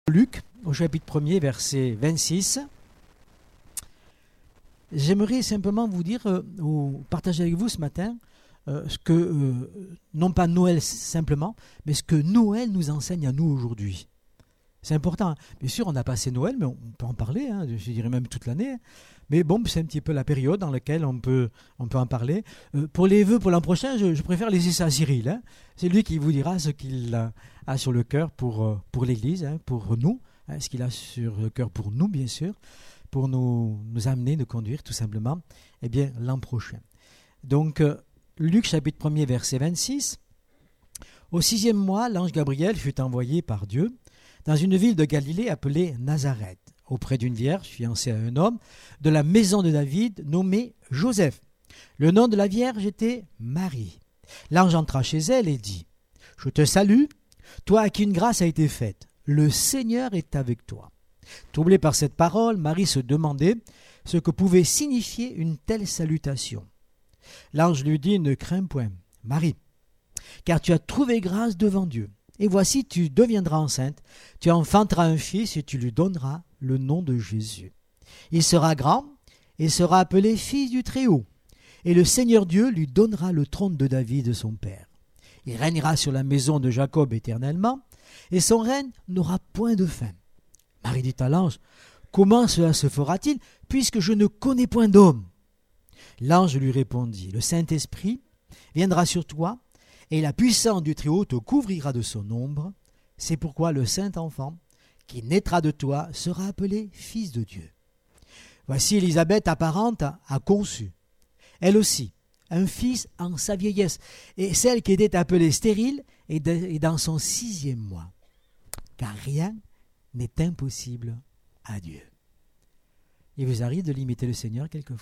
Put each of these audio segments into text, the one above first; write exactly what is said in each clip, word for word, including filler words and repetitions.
Luc, au chapitre premier, verset vingt-six. J'aimerais simplement vous dire, euh, ou partager avec vous ce matin, euh, ce que, euh, non pas Noël simplement, mais ce que Noël nous enseigne à nous aujourd'hui. C'est important. Hein. Bien sûr, on a passé Noël, mais on peut en parler, hein, je dirais même toute l'année. Hein. Mais bon, c'est un petit peu la période dans laquelle on peut, on peut en parler. Euh, pour les vœux pour l'an prochain, je, je préfère laisser ça à Cyril. Hein. C'est lui qui vous dira ce qu'il a, a sur le cœur pour, pour l'Église, hein, pour nous. Hein, ce qu'il a sur le cœur pour nous, bien sûr, pour nous, nous amener, nous conduire tout simplement, eh bien, l'an prochain. Donc, euh, Luc chapitre premier, verset vingt-six. Au sixième mois, l'ange Gabriel fut envoyé par Dieu dans une ville de Galilée appelée Nazareth, auprès d'une vierge fiancée à un homme de la maison de David nommé Joseph. Le nom de la vierge était Marie. L'ange entra chez elle et dit : « Je te salue, toi à qui une grâce a été faite. Le Seigneur est avec toi. » Troublée par cette parole, Marie se demandait ce que pouvait signifier une telle salutation. L'ange lui dit : « Ne crains point, Marie, car tu as trouvé grâce devant Dieu. Et voici, tu deviendras enceinte, tu enfanteras un fils et tu lui donneras le nom de Jésus. Il sera grand et sera appelé fils du Très-Haut. Et le Seigneur Dieu lui donnera le trône de David son père. Il régnera sur la maison de Jacob éternellement, et son règne n'aura point de fin. » Marie dit à l'ange : « Comment cela se fera-t-il, puisque je ne connais point d'homme ?» L'ange lui répondit : « Le Saint-Esprit viendra sur toi, et la puissance du Très-Haut te couvrira de son ombre. C'est pourquoi le Saint-Enfant qui naîtra de toi sera appelé Fils de Dieu. Voici Élisabeth, apparente, a conçu, elle aussi, un fils en sa vieillesse, et celle qui était appelée stérile est dans son sixième mois. Car rien n'est impossible à Dieu. » Il vous arrive de limiter le Seigneur quelquefois ?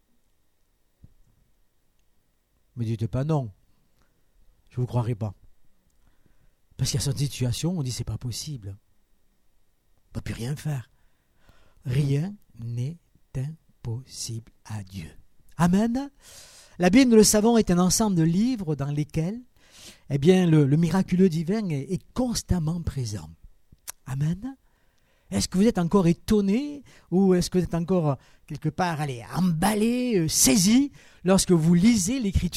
Ne me dites pas non. Je ne vous croirai pas. Parce qu'il y a cette situation, on dit c'est pas possible. On ne peut plus rien faire. Rien n'est impossible à Dieu. Amen. La Bible, nous le savons, est un ensemble de livres dans lesquels eh bien, le, le miraculeux divin est, est constamment présent. Amen. Est-ce que vous êtes encore étonné ou est-ce que vous êtes encore quelque part allez, emballé, saisi lorsque vous lisez l'Écriture ?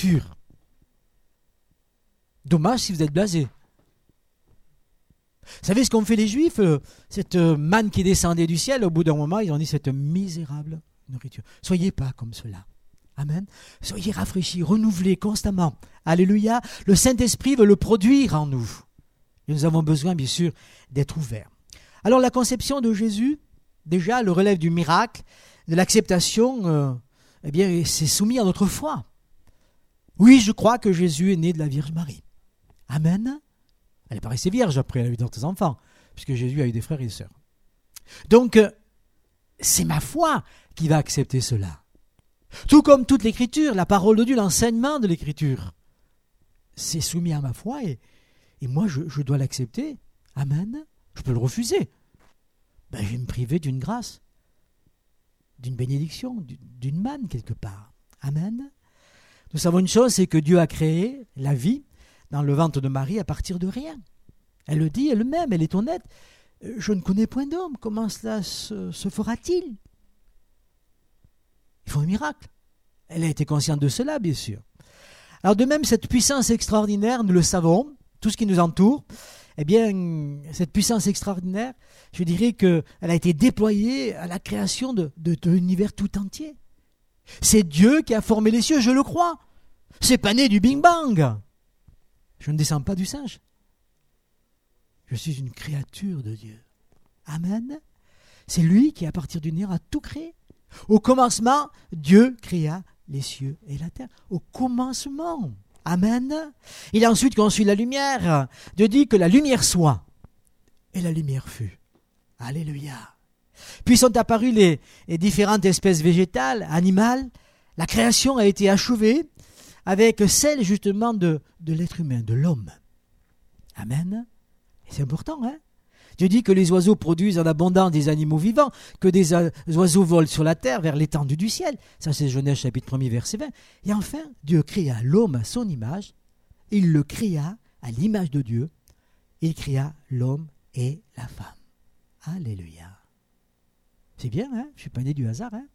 Dommage si vous êtes blasé. Vous savez ce qu'ont fait les Juifs ? Cette manne qui descendait du ciel, au bout d'un moment, ils ont dit cette misérable nourriture. Soyez pas comme cela. Amen. Soyez rafraîchis, renouvelés constamment. Alléluia. Le Saint-Esprit veut le produire en nous. Et nous avons besoin, bien sûr, d'être ouverts. Alors, la conception de Jésus, déjà, le relève du miracle, de l'acceptation, euh, eh bien, c'est soumis à notre foi. Oui, je crois que Jésus est né de la Vierge Marie. Amen. Elle paraissait vierge après, elle a eu d'autres enfants, puisque Jésus a eu des frères et des sœurs. Donc, euh, c'est ma foi qui va accepter cela. Tout comme toute l'Écriture, la parole de Dieu, l'enseignement de l'Écriture, c'est soumis à ma foi et, et moi, je, je dois l'accepter. Amen. Je peux le refuser. Ben, je vais me priver d'une grâce, d'une bénédiction, d'une manne quelque part. Amen. Nous savons une chose, c'est que Dieu a créé la vie dans le ventre de Marie à partir de rien. Elle le dit elle-même, elle est honnête. Je ne connais point d'homme, comment cela se, se fera-t-il ? Il faut un miracle. Elle a été consciente de cela, bien sûr. Alors de même, cette puissance extraordinaire, nous le savons, tout ce qui nous entoure, eh bien, cette puissance extraordinaire, je dirais qu'elle a été déployée à la création de, de, de l'univers tout entier. C'est Dieu qui a formé les cieux, je le crois. C'est pas né du Big Bang. Je ne descends pas du singe. Je suis une créature de Dieu. Amen. C'est lui qui, à partir du néant, a tout créé. Au commencement, Dieu créa les cieux et la terre. Au commencement. Amen. Il a ensuite conçu la lumière. Dieu dit que la lumière soit. Et la lumière fut. Alléluia. Puis sont apparues les, les différentes espèces végétales, animales. La création a été achevée avec celle justement de, de l'être humain, de l'homme. Amen. Et c'est important, hein ? Dieu dit que les oiseaux produisent en abondance des animaux vivants, que des oiseaux volent sur la terre vers l'étendue du ciel. Ça, c'est Genèse chapitre premier, verset vingt. Et enfin, Dieu créa l'homme à son image. Il le créa à l'image de Dieu. Il créa l'homme et la femme. Alléluia. C'est bien, hein? Je ne suis pas né du hasard, hein?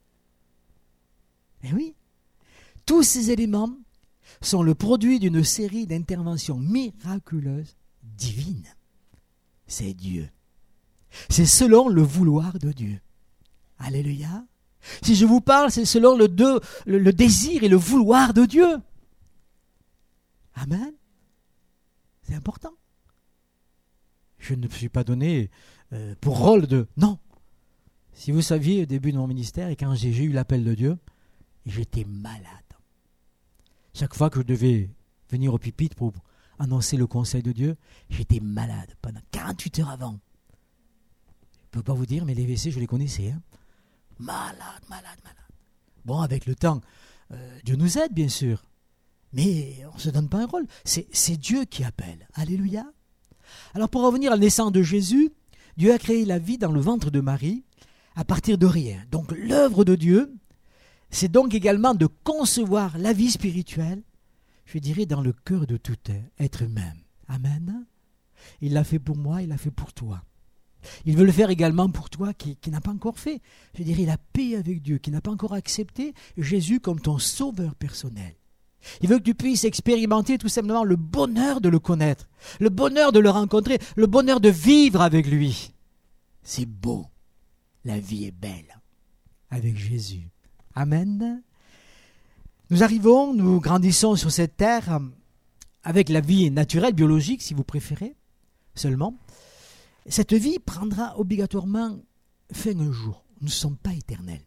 Eh oui. Tous ces éléments sont le produit d'une série d'interventions miraculeuses, divines. C'est Dieu. C'est selon le vouloir de Dieu. Alléluia. Si je vous parle, c'est selon le, de, le, le désir et le vouloir de Dieu. Amen. C'est important. Je ne me suis pas donné euh, pour rôle de... Non. Si vous saviez au début de mon ministère, et quand j'ai, j'ai eu l'appel de Dieu, j'étais malade. Chaque fois que je devais venir au pupitre pour annoncer le conseil de Dieu, j'étais malade pendant quarante-huit heures avant. Je ne peux pas vous dire, mais les W C, je les connaissais. Hein. Malade, malade, malade. Bon, avec le temps, euh, Dieu nous aide, bien sûr. Mais on ne se donne pas un rôle. C'est, c'est Dieu qui appelle. Alléluia. Alors, pour revenir à la naissance de Jésus, Dieu a créé la vie dans le ventre de Marie à partir de rien. Donc, l'œuvre de Dieu, c'est donc également de concevoir la vie spirituelle, je dirais, dans le cœur de tout être humain. Amen. Il l'a fait pour moi, il l'a fait pour toi. Il veut le faire également pour toi qui, qui n'a pas encore fait. Je dirais la paix avec Dieu, qui n'a pas encore accepté Jésus comme ton sauveur personnel. Il veut que tu puisses expérimenter tout simplement le bonheur de le connaître, le bonheur de le rencontrer, le bonheur de vivre avec lui. C'est beau. La vie est belle avec Jésus. Amen. Nous arrivons, nous grandissons sur cette terre avec la vie naturelle, biologique si vous préférez, seulement. Cette vie prendra obligatoirement fin un jour. Nous ne sommes pas éternels.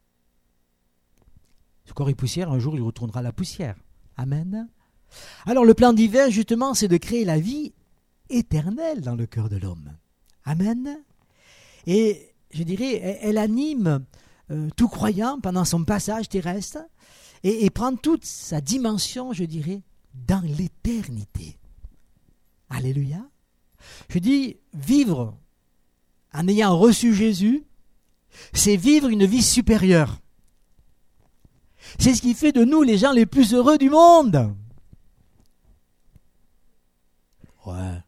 Ce corps est poussière, un jour il retournera à la poussière. Amen. Alors le plan divin, justement, c'est de créer la vie éternelle dans le cœur de l'homme. Amen. Et je dirais, elle, elle anime euh, tout croyant pendant son passage terrestre et, et prend toute sa dimension, je dirais, dans l'éternité. Alléluia. Je dis, vivre en ayant reçu Jésus, c'est vivre une vie supérieure. C'est ce qui fait de nous les gens les plus heureux du monde. Ouais.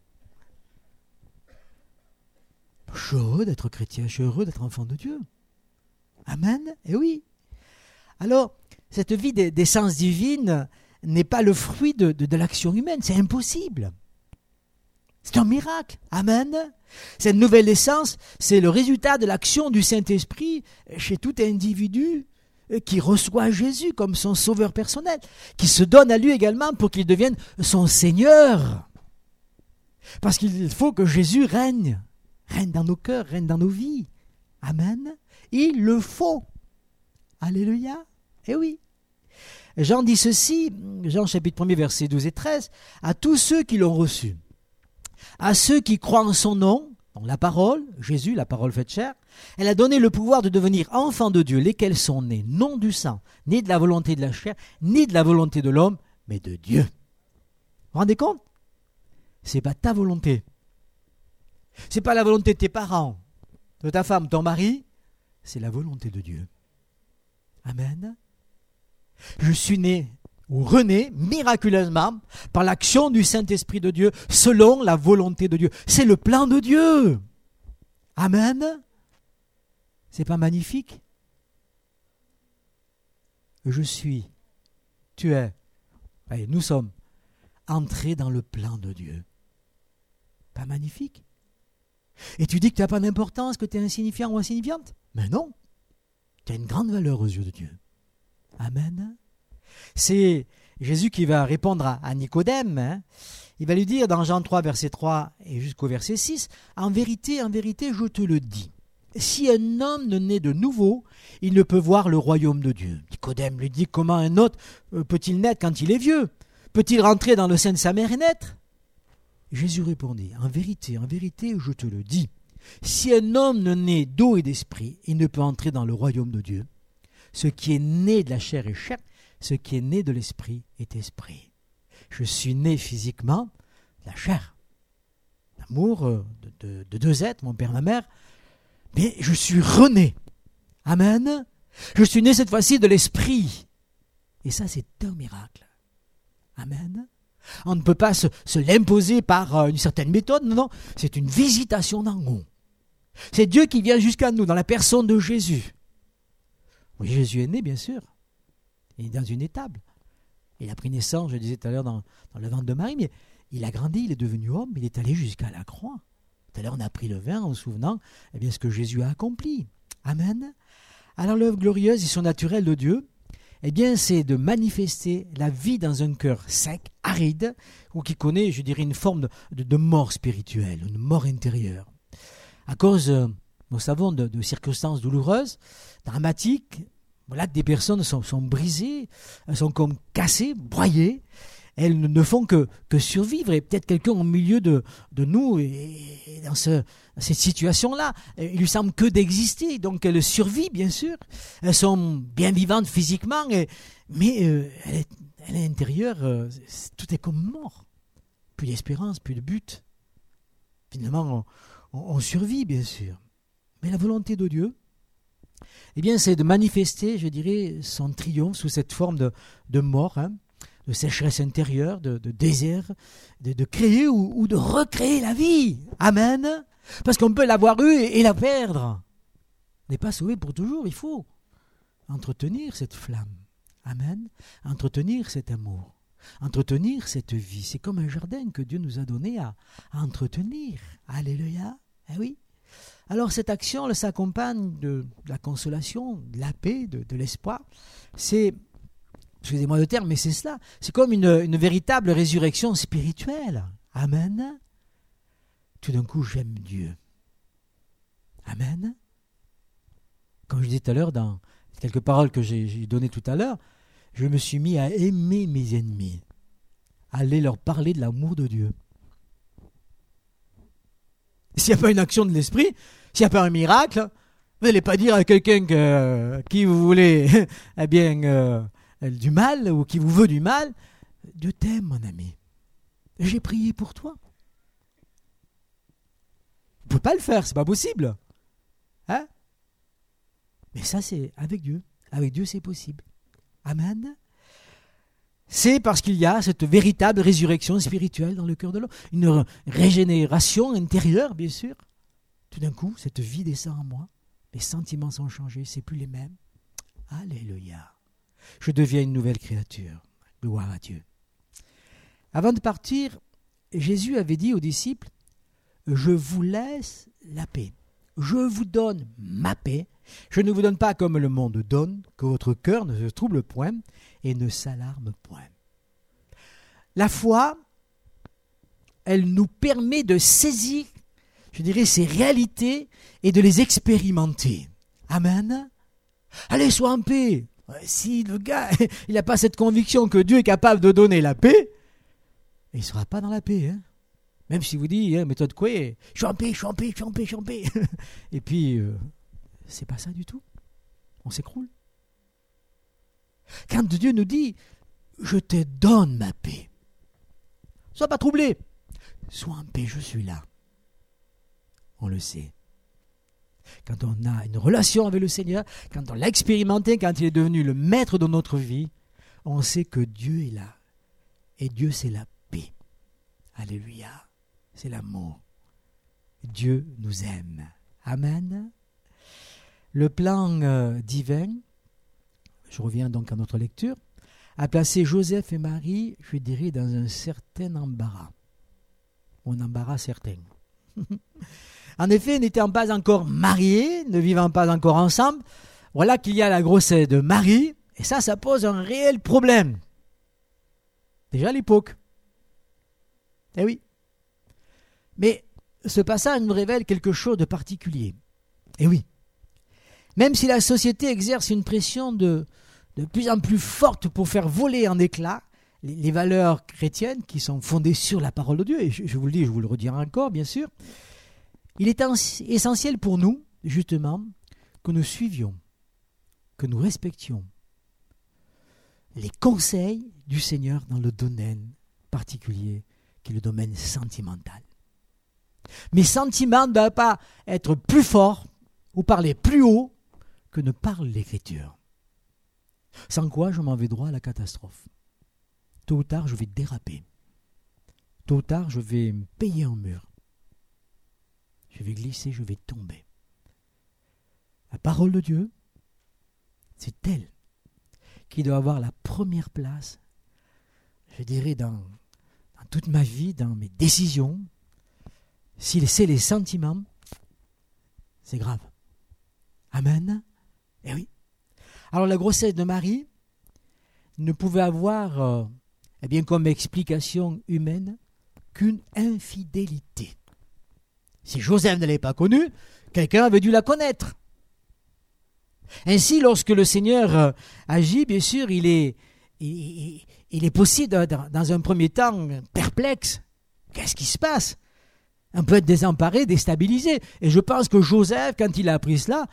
Je suis heureux d'être chrétien, je suis heureux d'être enfant de Dieu. Amen. Eh oui. Alors, cette vie d'essence divine n'est pas le fruit de, de, de l'action humaine, c'est impossible. C'est un miracle. Amen. Cette nouvelle essence, c'est le résultat de l'action du Saint-Esprit chez tout individu qui reçoit Jésus comme son sauveur personnel, qui se donne à lui également pour qu'il devienne son Seigneur. Parce qu'il faut que Jésus règne, règne dans nos cœurs, règne dans nos vies. Amen. Il le faut. Alléluia. Eh oui. Jean dit ceci, Jean chapitre premier, versets douze et treize, à tous ceux qui l'ont reçu, à ceux qui croient en son nom, donc la parole, Jésus, la parole faite chair, elle a donné le pouvoir de devenir enfants de Dieu, lesquels sont nés, non du sang, ni de la volonté de la chair, ni de la volonté de l'homme, mais de Dieu. Vous vous rendez compte? Ce n'est pas ta volonté. Ce n'est pas la volonté de tes parents, de ta femme, ton mari, c'est la volonté de Dieu. Amen. Je suis né ou rené miraculeusement par l'action du Saint-Esprit de Dieu selon la volonté de Dieu. C'est le plan de Dieu. Amen. C'est pas magnifique? Je suis, tu es, allez, nous sommes entrés dans le plan de Dieu. Pas magnifique? Et tu dis que tu n'as pas d'importance, que tu es insignifiant ou insignifiante? Mais non, tu as une grande valeur aux yeux de Dieu. Amen. C'est Jésus qui va répondre à, à Nicodème. Hein. Il va lui dire dans Jean trois, verset trois et jusqu'au verset six, « En vérité, en vérité, je te le dis, si un homme ne naît de nouveau, il ne peut voir le royaume de Dieu. » Nicodème lui dit, « Comment un autre peut-il naître quand il est vieux? Peut-il rentrer dans le sein de sa mère et naître ?» Jésus répondit, « En vérité, en vérité, je te le dis, si un homme ne naît d'eau et d'esprit, il ne peut entrer dans le royaume de Dieu. Ce qui est né de la chair est chair, ce qui est né de l'esprit est esprit. » Je suis né physiquement de la chair, l'amour de, de, de deux êtres, mon père et ma mère, mais je suis rené. Amen. Je suis né cette fois-ci de l'esprit. Et ça, c'est un miracle. Amen. On ne peut pas se, se l'imposer par une certaine méthode, non, non, c'est une visitation d'en haut. C'est Dieu qui vient jusqu'à nous dans la personne de Jésus. Oui, Jésus est né, bien sûr. Il est dans une étable. Il a pris naissance, je le disais tout à l'heure, dans, dans le ventre de Marie, mais il a grandi, il est devenu homme, il est allé jusqu'à la croix. Tout à l'heure, on a pris le vin en se souvenant eh bien, ce que Jésus a accompli. Amen. Alors l'œuvre glorieuse et son naturel de Dieu, eh bien, c'est de manifester la vie dans un cœur sec, aride, ou qui connaît, je dirais, une forme de, de, de mort spirituelle, une mort intérieure. À cause, euh, nous savons, de, de circonstances douloureuses, dramatiques, voilà que des personnes sont, sont brisées, elles sont comme cassées, broyées, elles ne font que, que survivre. Et peut-être quelqu'un au milieu de, de nous, et, et dans, ce, dans cette situation-là, il lui semble que d'exister. Donc elle survit, bien sûr. Elles sont bien vivantes physiquement, et, mais euh, elle est, elle est intérieure, euh, tout est comme mort. Plus d'espérance, plus de but. Finalement, on, on, on survit, bien sûr. Mais la volonté de Dieu, eh bien, c'est de manifester, je dirais, son triomphe sous cette forme de, de mort, hein, de sécheresse intérieure, de, de désert, de, de créer ou, ou de recréer la vie. Amen. Parce qu'on peut l'avoir eue et, et la perdre. On n'est pas sauvé pour toujours, il faut entretenir cette flamme. Amen. Entretenir cet amour. Entretenir cette vie. C'est comme un jardin que Dieu nous a donné à, à entretenir. Alléluia. Eh oui. Alors cette action elle s'accompagne de, de la consolation, de la paix, de, de l'espoir. C'est, excusez-moi le terme, mais c'est cela. C'est comme une, une véritable résurrection spirituelle. Amen. Tout d'un coup, j'aime Dieu. Amen. Comme je disais tout à l'heure, dans quelques paroles que j'ai, j'ai données tout à l'heure, je me suis mis à aimer mes ennemis, à aller leur parler de l'amour de Dieu. S'il n'y a pas une action de l'esprit, s'il n'y a pas un miracle, vous n'allez pas dire à quelqu'un que, qui vous voulez eh bien, euh, du mal ou qui vous veut du mal, Dieu t'aime, mon ami. J'ai prié pour toi. Vous ne pouvez pas le faire, c'est pas possible. Hein? Mais ça, c'est avec Dieu. Avec Dieu, c'est possible. Amen. C'est parce qu'il y a cette véritable résurrection spirituelle dans le cœur de l'homme. Une régénération intérieure, bien sûr. Tout d'un coup, cette vie descend en moi. Mes sentiments sont changés, c'est plus les mêmes. Alléluia. Je deviens une nouvelle créature. Gloire à Dieu. Avant de partir, Jésus avait dit aux disciples, « Je vous laisse la paix. Je vous donne ma paix. Je ne vous donne pas comme le monde donne, que votre cœur ne se trouble point et ne s'alarme point. » La foi, elle nous permet de saisir, je dirais, ces réalités et de les expérimenter. Amen. Allez, sois en paix. Si le gars, il n'a pas cette conviction que Dieu est capable de donner la paix, il ne sera pas dans la paix. Hein. Même si vous dites, hein, méthode quoi, je suis en paix, je suis en paix, je suis en paix, je suis en paix. Et puis, euh, c'est pas ça du tout. On s'écroule. Quand Dieu nous dit, je te donne ma paix. Sois pas troublé. Sois en paix, je suis là. On le sait. Quand on a une relation avec le Seigneur, quand on l'a expérimenté, quand il est devenu le maître de notre vie, on sait que Dieu est là. Et Dieu, c'est la paix. Alléluia. C'est l'amour. Dieu nous aime. Amen. Le plan euh, divin, je reviens donc à notre lecture, a placé Joseph et Marie, je dirais, dans un certain embarras. Un embarras certain. En effet, n'étant pas encore mariés, ne vivant pas encore ensemble, voilà qu'il y a la grossesse de Marie, et ça, ça pose un réel problème. Déjà à l'époque. Eh oui. Mais ce passage nous révèle quelque chose de particulier. Eh oui. Même si la société exerce une pression de, de plus en plus forte pour faire voler en éclats les, les valeurs chrétiennes qui sont fondées sur la parole de Dieu, et je, je vous le dis, je vous le redirai encore, bien sûr, il est essentiel pour nous, justement, que nous suivions, que nous respections les conseils du Seigneur dans le domaine particulier qui est le domaine sentimental. Mes sentiments ne doivent pas être plus forts ou parler plus haut que ne parle l'Écriture. Sans quoi, je m'en vais droit à la catastrophe. Tôt ou tard, je vais déraper. Tôt ou tard, je vais me payer un mur. je vais glisser, je vais tomber. La parole de Dieu, c'est elle qui doit avoir la première place, je dirais, dans, dans toute ma vie, dans mes décisions. Si c'est les sentiments, c'est grave. Amen. Eh oui. Alors la grossesse de Marie ne pouvait avoir, euh, eh bien, comme explication humaine, qu'une infidélité. Si Joseph ne l'avait pas connue, quelqu'un avait dû la connaître. Ainsi, lorsque le Seigneur euh, agit, bien sûr, il est, il, il est possible, dans, dans un premier temps, perplexe. Qu'est-ce qui se passe? Un peu désemparé, déstabilisé. Et je pense que Joseph, quand il a appris cela,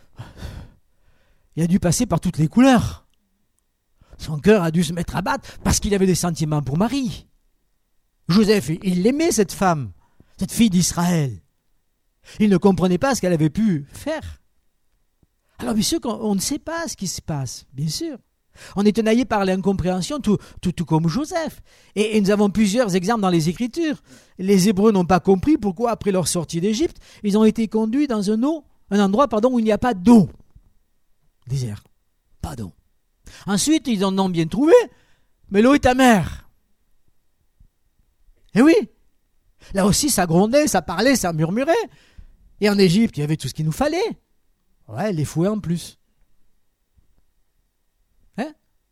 il a dû passer par toutes les couleurs. Son cœur a dû se mettre à battre parce qu'il avait des sentiments pour Marie. Joseph, il l'aimait, cette femme, cette fille d'Israël. Il ne comprenait pas ce qu'elle avait pu faire. Alors bien sûr qu'on ne sait pas ce qui se passe, bien sûr. On est tenaillé par l'incompréhension, tout, tout, tout comme Joseph. Et, et nous avons plusieurs exemples dans les Écritures. Les Hébreux n'ont pas compris pourquoi, après leur sortie d'Égypte, ils ont été conduits dans un, eau, un endroit pardon, où il n'y a pas d'eau. Désert, pas d'eau. Ensuite, ils en ont bien trouvé, mais l'eau est amère. Et oui, là aussi, ça grondait, ça parlait, ça murmurait. Et en Égypte, il y avait tout ce qu'il nous fallait. Ouais, les fouets en plus. Hein?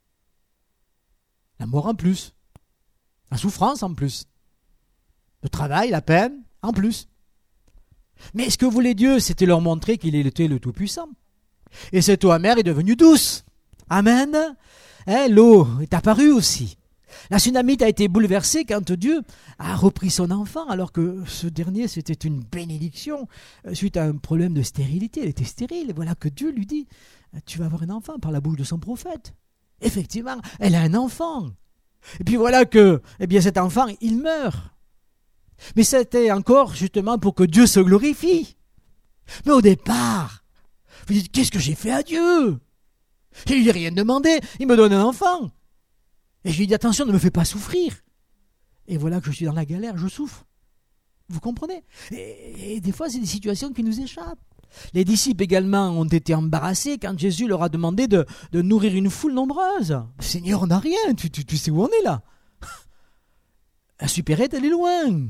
La mort en plus. La souffrance en plus. Le travail, la peine en plus. Mais ce que voulait Dieu, c'était leur montrer qu'il était le Tout-Puissant. Et cette eau amère est devenue douce. Amen. Hein, l'eau est apparue aussi. La Sunamite a été bouleversée quand Dieu a repris son enfant, alors que ce dernier, c'était une bénédiction suite à un problème de stérilité. Elle était stérile. Et voilà que Dieu lui dit, tu vas avoir un enfant par la bouche de son prophète. Effectivement, elle a un enfant. Et puis voilà que, eh bien, cet enfant, il meurt. Mais c'était encore justement pour que Dieu se glorifie. Mais au départ, vous dites, qu'est-ce que j'ai fait à Dieu? Je lui ai rien demandé, il me donne un enfant. Et je lui dis, attention, ne me fais pas souffrir. Et voilà que je suis dans la galère, je souffre. Vous comprenez? et, et des fois, c'est des situations qui nous échappent. Les disciples également ont été embarrassés quand Jésus leur a demandé de, de nourrir une foule nombreuse. Seigneur, on n'a rien, tu, tu, tu sais où on est là. La supérette, elle est loin.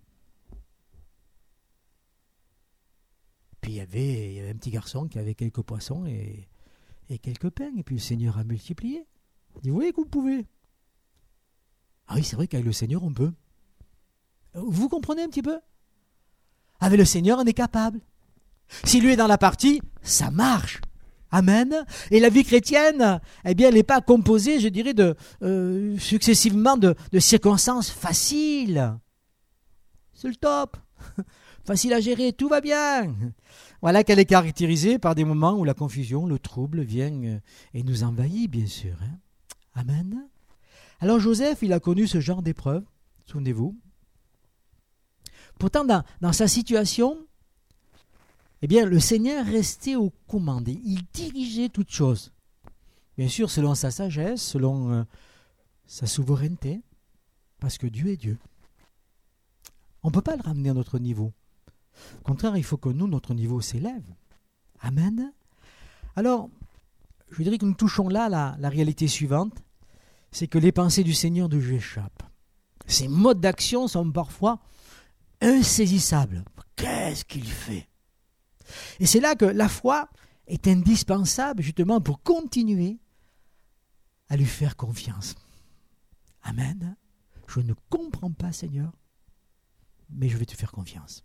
Puis il y avait, il y avait un petit garçon qui avait quelques poissons et, et quelques pains. Et puis le Seigneur a multiplié. Il dit, oui, que vous pouvez. Ah oui, c'est vrai qu'avec le Seigneur, on peut. Vous comprenez un petit peu? Avec le Seigneur, on est capable. S'il lui est dans la partie, ça marche. Amen. Et la vie chrétienne, eh bien, elle n'est pas composée, je dirais, de, euh, successivement de, de circonstances faciles. C'est le top. Facile à gérer, tout va bien. Voilà qu'elle est caractérisée par des moments où la confusion, le trouble vient et nous envahit, bien sûr. Hein. Amen. Alors Joseph, il a connu ce genre d'épreuve, souvenez-vous. Pourtant, dans, dans sa situation, eh bien, le Seigneur restait aux commandes. Il dirigeait toutes choses. Bien sûr, selon sa sagesse, selon euh, sa souveraineté, parce que Dieu est Dieu. On ne peut pas le ramener à notre niveau. Au contraire, il faut que nous, notre niveau s'élève. Amen. Alors, je dirais que nous touchons là la, la réalité suivante, c'est que les pensées du Seigneur nous échappent. Ses modes d'action sont parfois insaisissables. Qu'est-ce qu'il fait? Et c'est là que la foi est indispensable justement pour continuer à lui faire confiance. Amen. Je ne comprends pas, Seigneur, mais je vais te faire confiance.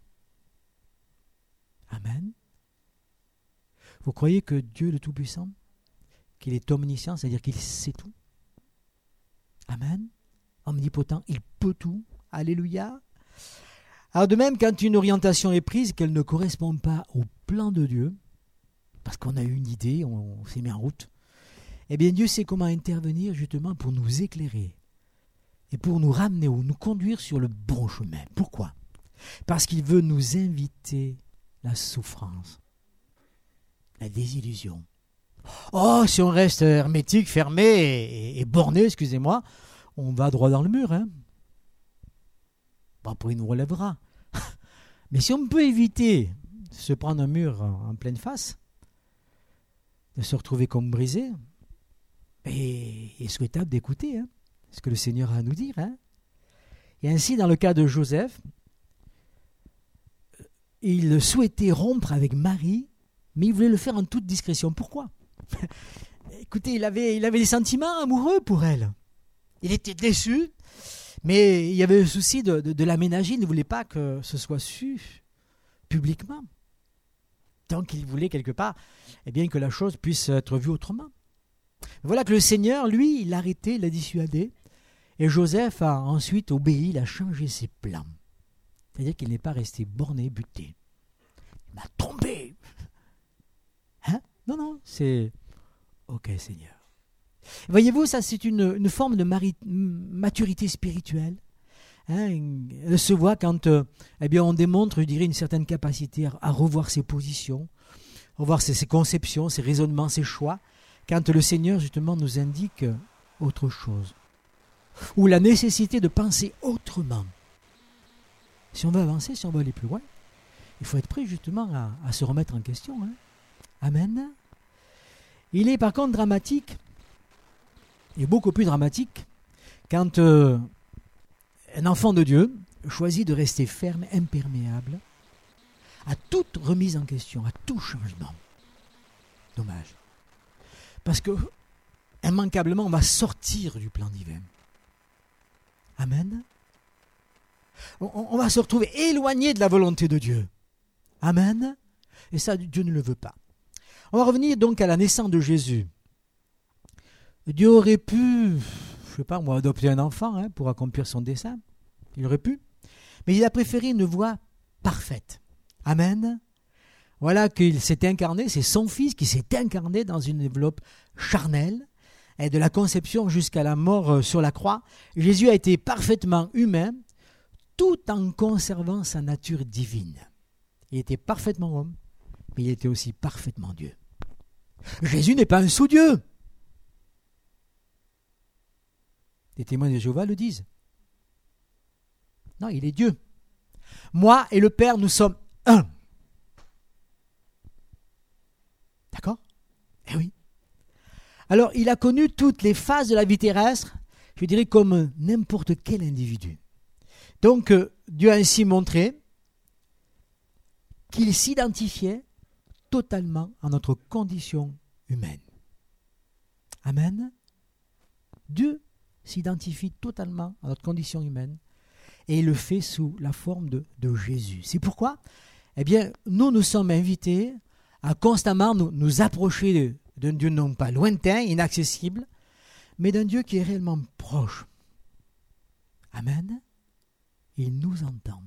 Amen. Vous croyez que Dieu le Tout-Puissant, qu'il est omniscient, c'est-à-dire qu'il sait tout? Amen. Omnipotent, il peut tout. Alléluia. Alors de même, quand une orientation est prise, qu'elle ne correspond pas au plan de Dieu, parce qu'on a eu une idée, on, on s'est mis en route, eh bien Dieu sait comment intervenir justement pour nous éclairer et pour nous ramener ou nous conduire sur le bon chemin. Pourquoi? Parce qu'il veut nous inviter la souffrance, la désillusion. Oh, si on reste hermétique, fermé et, et borné, excusez-moi, on va droit dans le mur. Hein. Bon, après, il nous relèvera. Mais si on peut éviter de se prendre un mur en, en pleine face, de se retrouver comme brisé, et il est souhaitable d'écouter hein, ce que le Seigneur a à nous dire. Hein. Et ainsi, dans le cas de Joseph, il souhaitait rompre avec Marie, mais il voulait le faire en toute discrétion. Pourquoi ? Écoutez, il avait, il avait des sentiments amoureux pour elle. Il était déçu, mais il y avait le souci de, de, de l'aménager. Il ne voulait pas que ce soit su publiquement. Donc il voulait quelque part eh bien, que la chose puisse être vue autrement. Voilà que le Seigneur, lui, il l'a arrêté, il l'a dissuadé. Et Joseph a ensuite obéi, il a changé ses plans. C'est-à-dire qu'il n'est pas resté borné, buté. Il m'a trompé. Hein ? Non, non, c'est... Ok, Seigneur. Voyez-vous, ça c'est une, une forme de mari- maturité spirituelle. Hein, elle se voit quand euh, eh bien, on démontre, je dirais, une certaine capacité à, à revoir ses positions, revoir ses, ses conceptions, ses raisonnements, ses choix, quand le Seigneur justement nous indique autre chose. Ou la nécessité de penser autrement. Si on veut avancer, si on veut aller plus loin, il faut être prêt justement à, à se remettre en question. Hein. Amen. Il est par contre dramatique, et beaucoup plus dramatique, quand euh, un enfant de Dieu choisit de rester ferme, imperméable, à toute remise en question, à tout changement. Dommage. Parce que, immanquablement, on va sortir du plan divin. Amen. On, on va se retrouver éloigné de la volonté de Dieu. Amen. Et ça, Dieu ne le veut pas. On va revenir donc à la naissance de Jésus. Dieu aurait pu, je ne sais pas moi, adopter un enfant hein, pour accomplir son dessein. Il aurait pu. Mais il a préféré une voie parfaite. Amen. Voilà qu'il s'est incarné, c'est son Fils qui s'est incarné dans une enveloppe charnelle, et de la conception jusqu'à la mort sur la croix. Jésus a été parfaitement humain, tout en conservant sa nature divine. Il était parfaitement homme, mais il était aussi parfaitement Dieu. Jésus n'est pas un sous-Dieu. Les témoins de Jéhovah le disent. Non, il est Dieu. Moi et le Père, nous sommes un. D'accord ? Eh oui. Alors, il a connu toutes les phases de la vie terrestre, je dirais comme n'importe quel individu. Donc, euh, Dieu a ainsi montré qu'il s'identifiait totalement à notre condition humaine. Amen. Dieu s'identifie totalement à notre condition humaine et il le fait sous la forme de, de Jésus. C'est pourquoi, eh bien, nous nous sommes invités à constamment nous, nous approcher d'un Dieu non pas lointain, inaccessible, mais d'un Dieu qui est réellement proche. Amen. Il nous entend.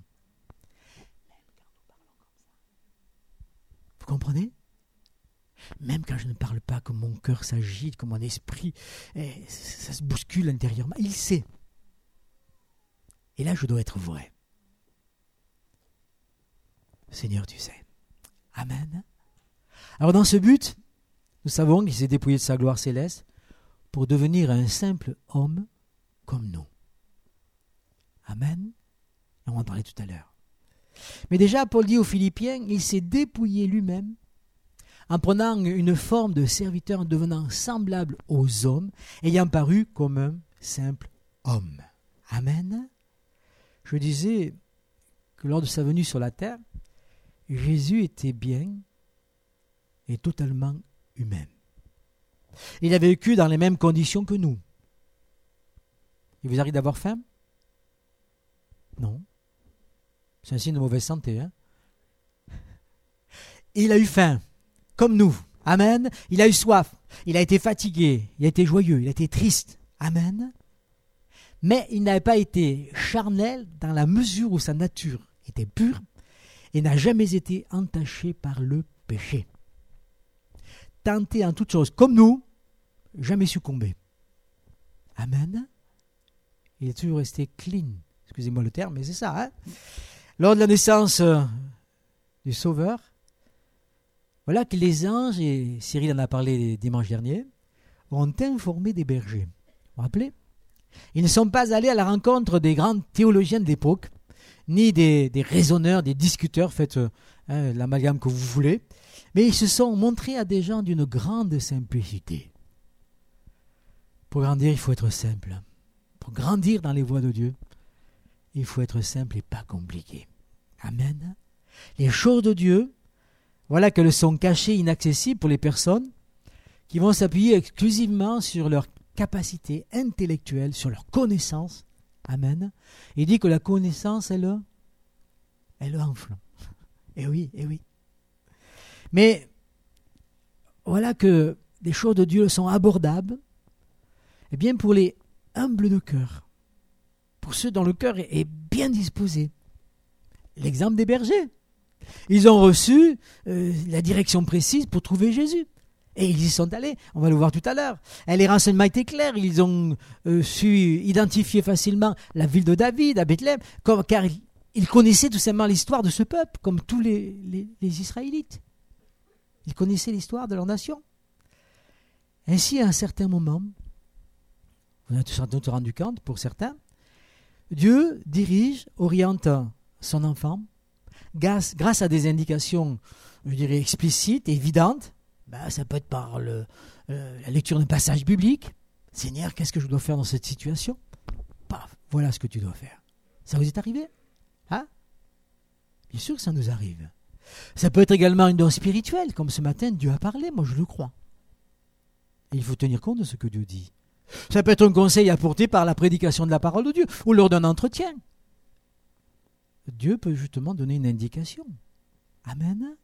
Vous comprenez ? Même quand je ne parle pas, que mon cœur s'agite, que mon esprit, eh, ça se bouscule intérieurement, il sait. Et là, je dois être vrai. Seigneur, tu sais. Amen. Alors dans ce but, nous savons qu'il s'est dépouillé de sa gloire céleste pour devenir un simple homme comme nous. Amen. On va en parler tout à l'heure. Mais déjà, Paul dit aux Philippiens, il s'est dépouillé lui-même en prenant une forme de serviteur, en devenant semblable aux hommes, ayant paru comme un simple homme. Amen. Je disais que lors de sa venue sur la terre, Jésus était bien et totalement humain. Il a vécu dans les mêmes conditions que nous. Il vous arrive d'avoir faim ? Non. C'est un signe de mauvaise santé. Hein ? Il a eu faim, comme nous. Amen. Il a eu soif. Il a été fatigué. Il a été joyeux. Il a été triste. Amen. Mais il n'avait pas été charnel dans la mesure où sa nature était pure et n'a jamais été entaché par le péché. Tenté en toutes choses comme nous, jamais succombé. Amen. Il est toujours resté clean. Excusez-moi le terme, mais c'est ça. Hein? Lors de la naissance euh, du Sauveur, voilà que les anges, et Cyril en a parlé dimanche dernier, ont informé des bergers. Vous vous rappelez ? Ils ne sont pas allés à la rencontre des grands théologiens de l'époque ni des, des raisonneurs, des discuteurs, faites euh, hein, l'amalgame que vous voulez, mais ils se sont montrés à des gens d'une grande simplicité. Pour grandir, il faut être simple. Pour grandir dans les voies de Dieu, il faut être simple et pas compliqué. Amen. Les choses de Dieu, voilà qu'elles sont cachées, inaccessibles pour les personnes qui vont s'appuyer exclusivement sur leur capacité intellectuelle, sur leur connaissance. Amen. Il dit que la connaissance, elle, elle enfle. Eh oui, eh oui. Mais voilà que les choses de Dieu sont abordables, eh bien pour les humbles de cœur, pour ceux dont le cœur est bien disposé. L'exemple des bergers. Ils ont reçu euh, la direction précise pour trouver Jésus. Et ils y sont allés, on va le voir tout à l'heure. Et les renseignements étaient clairs, ils ont euh, su identifier facilement la ville de David, à Bethléem, comme, car ils, ils connaissaient tout simplement l'histoire de ce peuple, comme tous les, les, les Israélites. Ils connaissaient l'histoire de leur nation. Ainsi, à un certain moment, vous en êtes sans doute rendu compte pour certains, Dieu dirige, oriente son enfant, grâce, grâce à des indications, je dirais, explicites, évidentes. Ben, ça peut être par le, euh, la lecture d'un passage biblique. Seigneur, qu'est-ce que je dois faire dans cette situation? Paf, voilà ce que tu dois faire. Ça vous est arrivé? Hein? Bien sûr que ça nous arrive. Ça peut être également une don spirituelle, comme ce matin, Dieu a parlé, moi je le crois. Et il faut tenir compte de ce que Dieu dit. Ça peut être un conseil apporté par la prédication de la parole de Dieu, ou lors d'un entretien. Dieu peut justement donner une indication. Amen.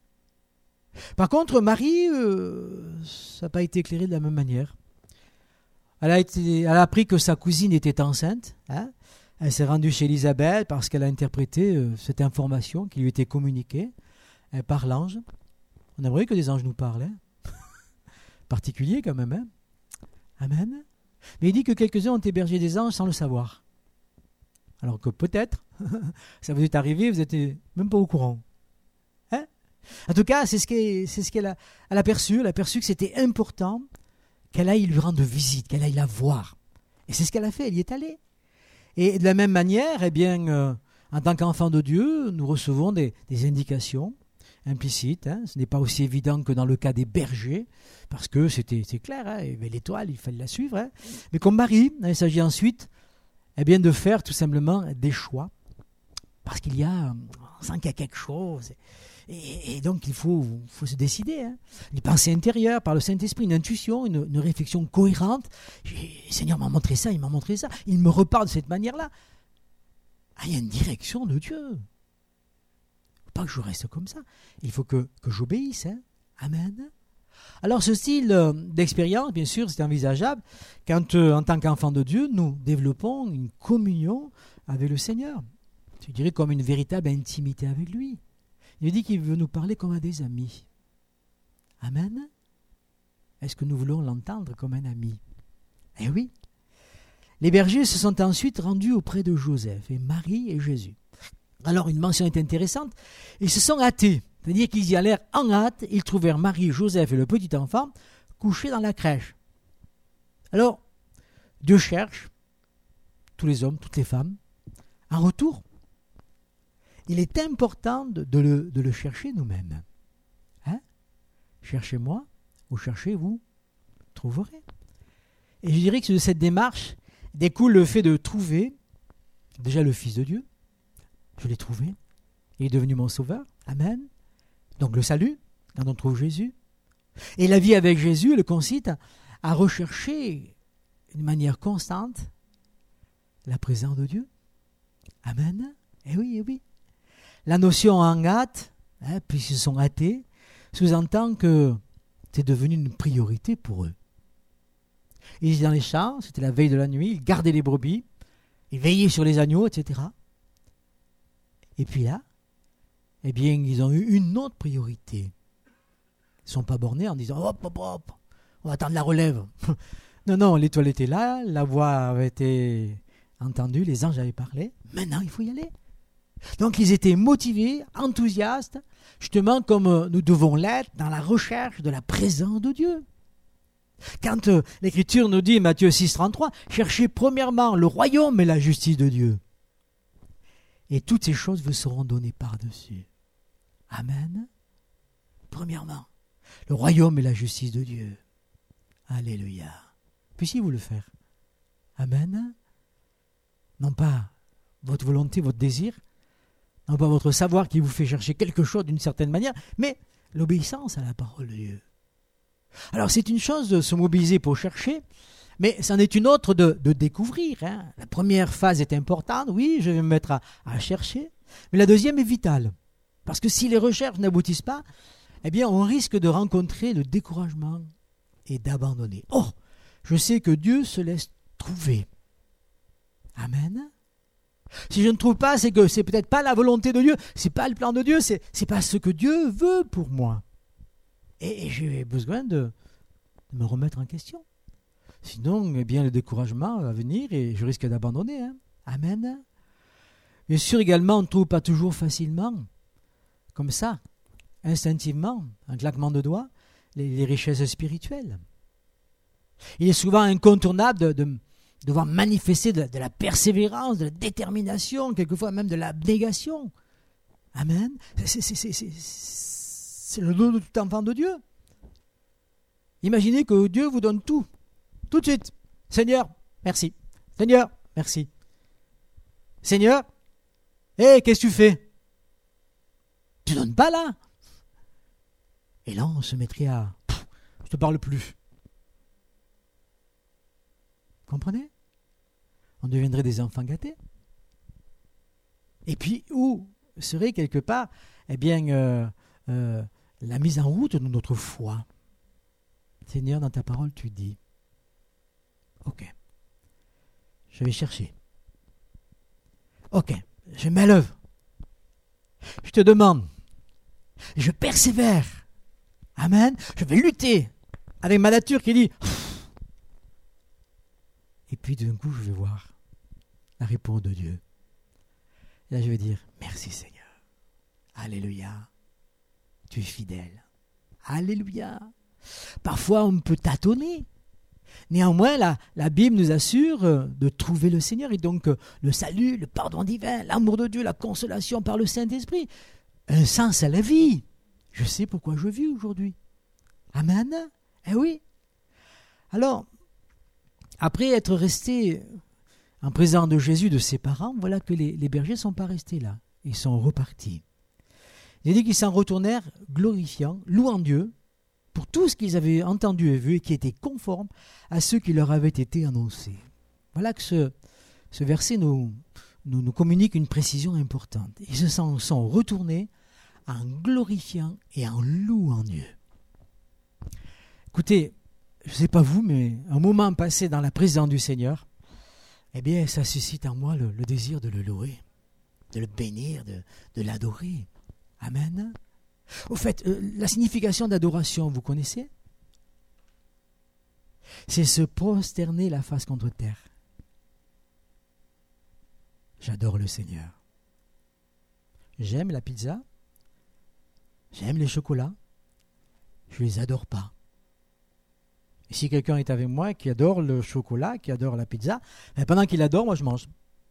Par contre, Marie, euh, ça n'a pas été éclairé de la même manière. Elle a, été, elle a appris que sa cousine était enceinte. Hein. Elle s'est rendue chez Élisabeth parce qu'elle a interprété euh, cette information qui lui était communiquée euh, par l'ange. On aimerait que des anges nous parlent. Hein. Particulier quand même. Hein. Amen. Mais il dit que quelques-uns ont hébergé des anges sans le savoir. Alors que peut-être, ça vous est arrivé, vous n'êtes même pas au courant. Hein? En tout cas, c'est ce qu'elle, c'est ce qu'elle a, elle a perçu. Elle a perçu que c'était important qu'elle aille lui rendre visite, qu'elle aille la voir. Et c'est ce qu'elle a fait, elle y est allée. Et de la même manière, eh bien, euh, en tant qu'enfant de Dieu, nous recevons des, des indications implicites. Hein. Ce n'est pas aussi évident que dans le cas des bergers, parce que c'était, c'est clair, hein, il y avait l'étoile, il fallait la suivre. Hein. Mais comme Marie, il s'agit ensuite eh bien, de faire tout simplement des choix, parce qu'il y a, on sent qu'il y a quelque chose, et, et donc il faut, faut se décider. Hein. Une pensée intérieure par le Saint-Esprit, une intuition, une, une réflexion cohérente. Le Seigneur m'a montré ça, il m'a montré ça, il me reparle de cette manière-là. Ah, il y a une direction de Dieu. Il ne faut pas que je reste comme ça. Il faut que, que j'obéisse. Hein. Amen. Alors ce style d'expérience, bien sûr, c'est envisageable quand, euh, en tant qu'enfant de Dieu, nous développons une communion avec le Seigneur. Je dirais comme une véritable intimité avec lui. Il dit qu'il veut nous parler comme à des amis. Amen. Est-ce que nous voulons l'entendre comme un ami? Eh oui. Les bergers se sont ensuite rendus auprès de Joseph et Marie et Jésus. Alors une mention est intéressante. Ils se sont hâtés. C'est-à-dire qu'ils y allèrent en hâte, ils trouvèrent Marie, Joseph et le petit enfant couchés dans la crèche. Alors, Dieu cherche tous les hommes, toutes les femmes. En retour, il est important de, de, le, de le chercher nous-mêmes. Hein? Cherchez-moi, ou cherchez-vous, trouverez. Et je dirais que de cette démarche découle le fait de trouver déjà le Fils de Dieu. Je l'ai trouvé. Il est devenu mon sauveur. Amen. Donc le salut, quand on trouve Jésus. Et la vie avec Jésus, elle consiste à, à rechercher d'une manière constante la présence de Dieu. Amen. Eh oui, eh oui. La notion en hâte, hein, puisqu'ils sont hâtés, sous-entend que c'est devenu une priorité pour eux. Ils étaient dans les champs, c'était la veille de la nuit, ils gardaient les brebis, ils veillaient sur les agneaux, et cetera. Et puis là, eh bien, ils ont eu une autre priorité. Ils ne sont pas bornés en disant « hop, hop, hop, on va attendre la relève ». Non, non, l'étoile était là, la voix avait été entendue, les anges avaient parlé. Maintenant, il faut y aller. Donc, ils étaient motivés, enthousiastes, justement comme nous devons l'être dans la recherche de la présence de Dieu. Quand euh, l'Écriture nous dit, Matthieu six, trente-trois, « Cherchez premièrement le royaume et la justice de Dieu ». et toutes ces choses vous seront données par-dessus. Amen. Premièrement, le royaume et la justice de Dieu. Alléluia. Puissiez-vous le faire. Amen. Non pas votre volonté, votre désir, non pas votre savoir qui vous fait chercher quelque chose d'une certaine manière, mais l'obéissance à la parole de Dieu. Alors c'est une chose de se mobiliser pour chercher, mais c'en est une autre de, de découvrir. Hein. La première phase est importante, oui, je vais me mettre à, à chercher, mais la deuxième est vitale. Parce que si les recherches n'aboutissent pas, eh bien on risque de rencontrer le découragement et d'abandonner. Oh, je sais que Dieu se laisse trouver. Amen. Si je ne trouve pas, c'est que c'est peut-être pas la volonté de Dieu, c'est pas le plan de Dieu, c'est, c'est pas ce que Dieu veut pour moi. Et, et j'ai besoin de, de me remettre en question. Sinon, eh bien, le découragement va venir et je risque d'abandonner. Hein. Amen. Bien sûr, également, on ne trouve pas toujours facilement, comme ça, instinctivement, un claquement de doigts, les, les richesses spirituelles. Il est souvent incontournable de, de devoir manifester de, de la persévérance, de la détermination, quelquefois même de l'abnégation. Amen. C'est, c'est, c'est, c'est, c'est le lot de tout enfant de Dieu. Imaginez que Dieu vous donne tout, tout de suite. Seigneur, merci. Seigneur, merci. Seigneur, hé, hey, qu'est-ce que tu fais? Tu ne donnes pas là. Et là, on se mettrait à... Pff, je ne te parle plus. Comprenez? On deviendrait des enfants gâtés. Et puis, où serait quelque part, eh bien, euh, euh, la mise en route de notre foi? Seigneur, dans ta parole, tu dis, ok, je vais chercher. Ok, je mets à l'œuvre. Je te demande, je persévère. Amen. Je vais lutter avec ma nature qui dit... Et puis d'un coup, je vais voir la réponse de Dieu. Et là, je vais dire, merci Seigneur. Alléluia. Tu es fidèle. Alléluia. Parfois, on peut tâtonner. Néanmoins, la, la Bible nous assure de trouver le Seigneur. Et donc, le salut, le pardon divin, l'amour de Dieu, la consolation par le Saint-Esprit. Un sens à la vie. Je sais pourquoi je vis aujourd'hui. Amen. Eh oui. Alors, après être restés en présence de Jésus, de ses parents, voilà que les, les bergers ne sont pas restés là. Ils sont repartis. Il dit qu'ils s'en retournèrent glorifiant, louant Dieu pour tout ce qu'ils avaient entendu et vu et qui était conforme à ce qui leur avait été annoncé. Voilà que ce, ce verset nous, nous, nous communique une précision importante. Ils se sont, sont retournés en glorifiant et en louant Dieu. Écoutez, je ne sais pas vous, mais un moment passé dans la présence du Seigneur, eh bien, ça suscite en moi le, le désir de le louer, de le bénir, de, de l'adorer. Amen. Au fait, euh, la signification d'adoration, vous connaissez? C'est se prosterner la face contre terre. J'adore le Seigneur. J'aime la pizza. J'aime les chocolats. Je ne les adore pas. Et si quelqu'un est avec moi qui adore le chocolat, qui adore la pizza, ben pendant qu'il adore, moi je mange.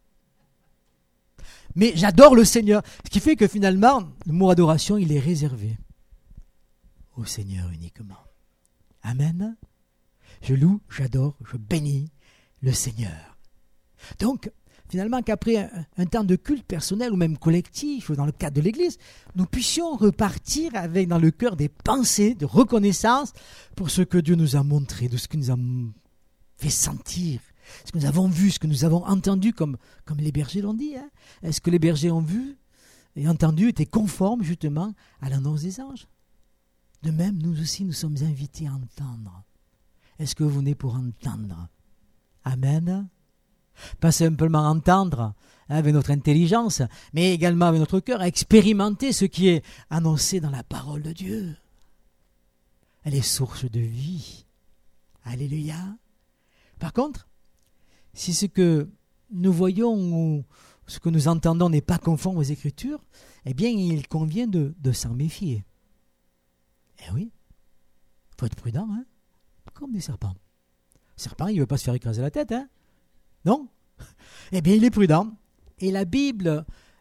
Mais j'adore le Seigneur. Ce qui fait que finalement, le mot adoration, il est réservé au Seigneur uniquement. Amen. Je loue, j'adore, je bénis le Seigneur. Donc, finalement, qu'après un, un temps de culte personnel ou même collectif, ou dans le cadre de l'Église, nous puissions repartir avec dans le cœur des pensées de reconnaissance pour ce que Dieu nous a montré, de ce qu'il nous a fait sentir, ce que nous avons vu, ce que nous avons entendu, comme, comme les bergers l'ont dit. Hein. Est-ce que les bergers ont vu et entendu, étaient conformes justement à l'annonce des anges? De même, nous aussi, nous sommes invités à entendre. Est-ce que vous venez pour entendre? Amen. Pas simplement entendre hein, avec notre intelligence, mais également avec notre cœur, à expérimenter ce qui est annoncé dans la parole de Dieu. Elle est source de vie. Alléluia. Par contre, si ce que nous voyons ou ce que nous entendons n'est pas conforme aux Écritures, eh bien, il convient de, de s'en méfier. Eh oui, il faut être prudent, hein, comme des serpents. Le serpent, il ne veut pas se faire écraser la tête, hein. Non? Eh bien, il est prudent. Et la Bible,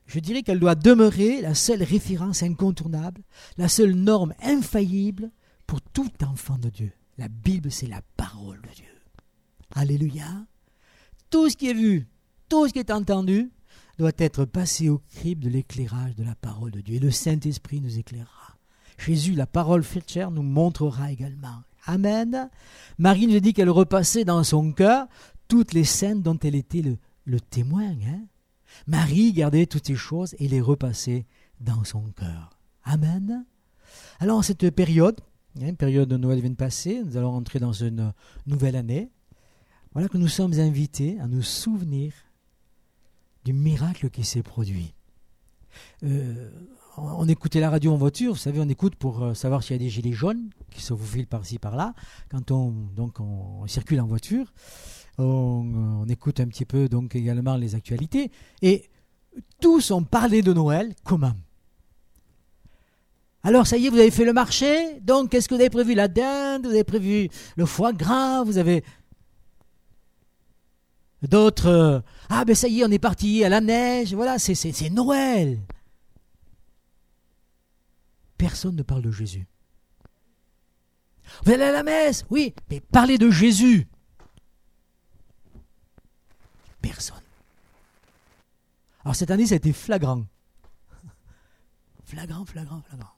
je dirais qu'elle doit demeurer la seule référence incontournable, la seule norme infaillible pour tout enfant de Dieu. La Bible, c'est la parole de Dieu. Alléluia. Tout ce qui est vu, tout ce qui est entendu, doit être passé au crible de l'éclairage de la parole de Dieu. Et le Saint-Esprit nous éclairera. Jésus, la parole faite chair, nous montrera également. Amen. Marie nous dit qu'elle repassait dans son cœur toutes les scènes dont elle était le, le témoin. Hein? Marie gardait toutes ces choses et les repassait dans son cœur. Amen. Alors, en cette période, hein, période de Noël vient de passer, nous allons entrer dans une nouvelle année. Voilà que nous sommes invités à nous souvenir du miracle qui s'est produit. Euh, on écoutait la radio en voiture, vous savez, on écoute pour savoir s'il y a des gilets jaunes qui se faufilent par-ci par-là. Quand on, donc on, on circule en voiture, on, on écoute un petit peu donc également les actualités. Et tous ont parlé de Noël. Comment? Alors ça y est, vous avez fait le marché. Donc qu'est-ce que vous avez prévu? La dinde, vous avez prévu le foie gras, vous avez... D'autres, euh, ah ben ça y est, on est parti à la neige, voilà, c'est, c'est, c'est Noël. Personne ne parle de Jésus. Vous allez à la messe? Oui, mais parlez de Jésus. Personne. Alors cette année, ça a été flagrant. Flagrant, flagrant, flagrant.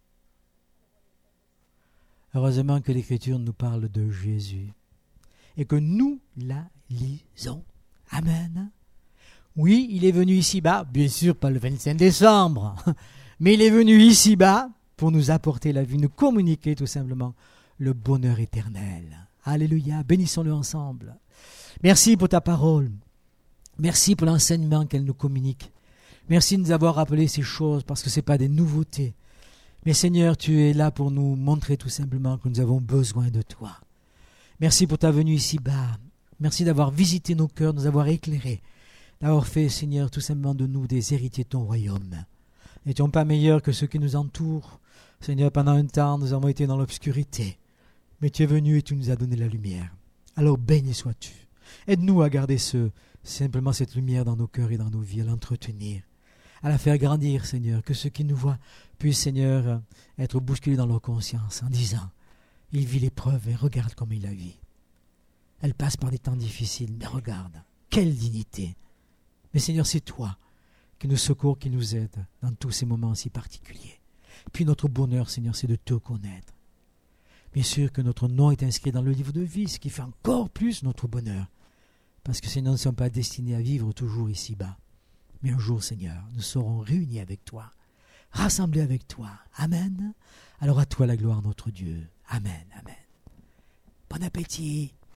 Heureusement que l'Écriture nous parle de Jésus et que nous la lisons. Amen. Oui, il est venu ici-bas, bien sûr pas le vingt-cinq décembre, mais il est venu ici-bas pour nous apporter la vie, nous communiquer tout simplement le bonheur éternel. Alléluia, bénissons-le ensemble. Merci pour ta parole. Merci pour l'enseignement qu'elle nous communique. Merci de nous avoir rappelé ces choses parce que ce n'est pas des nouveautés. Mais Seigneur, tu es là pour nous montrer tout simplement que nous avons besoin de toi. Merci pour ta venue ici-bas. Merci d'avoir visité nos cœurs, de nous avoir éclairés, d'avoir fait, Seigneur, tout simplement de nous des héritiers de ton royaume. N'étions pas meilleurs que ceux qui nous entourent. Seigneur, pendant un temps, nous avons été dans l'obscurité. Mais tu es venu et tu nous as donné la lumière. Alors béni sois-tu. Aide-nous à garder ce, simplement cette lumière dans nos cœurs et dans nos vies, à l'entretenir, à la faire grandir, Seigneur, que ceux qui nous voient puissent, Seigneur, être bousculés dans leur conscience en disant, il vit l'épreuve et regarde comme il la vit. Elle passe par des temps difficiles, mais regarde, quelle dignité. Mais Seigneur, c'est toi qui nous secours, qui nous aide dans tous ces moments si particuliers. Puis notre bonheur, Seigneur, c'est de te connaître. Bien sûr que notre nom est inscrit dans le livre de vie, ce qui fait encore plus notre bonheur. Parce que Seigneur, nous ne sommes pas destinés à vivre toujours ici-bas. Mais un jour, Seigneur, nous serons réunis avec toi, rassemblés avec toi. Amen. Alors à toi la gloire, notre Dieu. Amen, amen. Bon appétit.